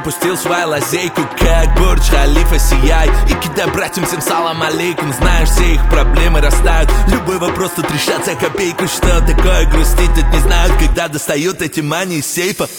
запустил свою лазейку, как Бурдж Халифа, сияй и кидай братьям всем салам алейкум. Знаешь, все их проблемы растают, любой вопрос тут решат за копейку. Что такое грустить, тут не знают, когда достают эти мани из сейфа.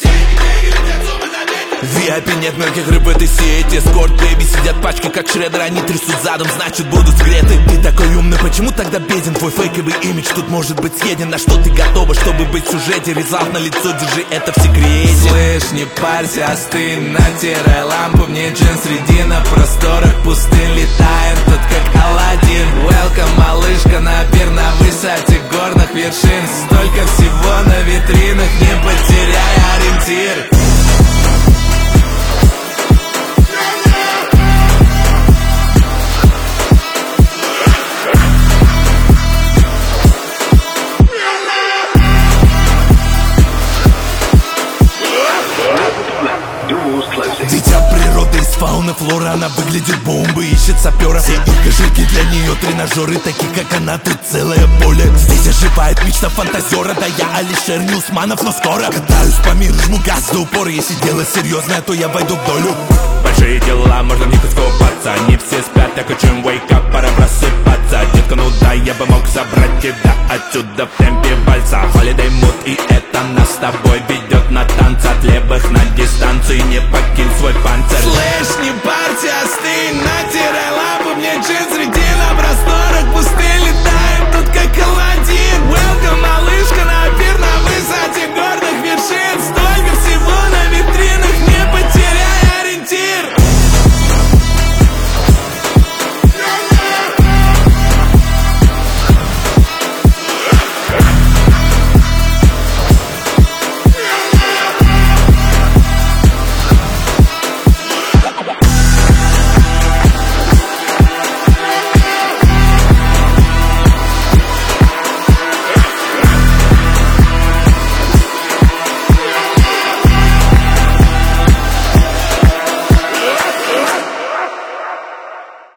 VIP нет мелких рыб в этой сети. Эскорт бэйби сидят пачкой как шредер, они трясут задом, значит будут сгреты. Ты такой умный, почему тогда беден? Твой фейковый имидж тут может быть съеден. На что ты готова, чтобы быть в сюжете? Резалт на лицо, держи это в секрете. Слышь, не парься, остынь, натирай лампу. Мне джин среди на просторах пустынь летаем тут как Аладдин. Welcome, малышка, на пир на высоте горных вершин. Столько всего на витринах, не потеряй ориентир. Дитя природы из фауны, флора, она выглядит бомбой, ищет сапера. Все их кошельки для нее тренажеры, такие как она, тут целое поле. Здесь оживает мечта фантазера, да я Алишер не Усманов, но скоро катаюсь по миру, жму газ до упора. Если дело серьезное, то я войду в долю. Большие дела, можно в них искупаться. Не все спят, так учим wake up, пора просыпаться. Детка, ну да, я бы мог забрать тебя отсюда в темпе вальса. Holiday mood, и это нас с тобой ведет на танцы. От левых на дистанции, не покинь свой панцирь. Слышь, не парься, остынь, натирай лапу, мне джин среди